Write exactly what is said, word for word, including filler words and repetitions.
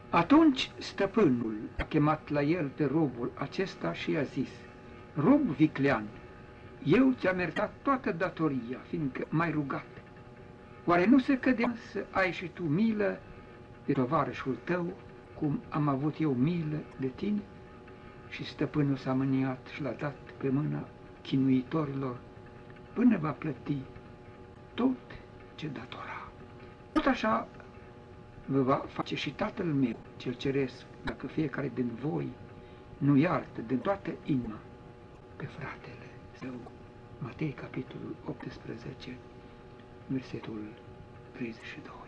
Atunci stăpânul a chemat la el pe robul acesta și i-a zis: rob viclean, eu ți-am iertat toată datoria, fiindcă m-ai rugat. Oare nu se cădea să ai și tu milă de tovarășul tău, cum am avut eu milă de tine? Și stăpânul s-a mâniat și l-a dat pe mâna chinuitorilor până va plăti tot ce datora. Tot așa vă va face și Tatăl meu cel ceresc, dacă fiecare din voi nu iartă din toată inima pe fratele său. Matei, capitolul optsprezece, versetul treizeci și doi.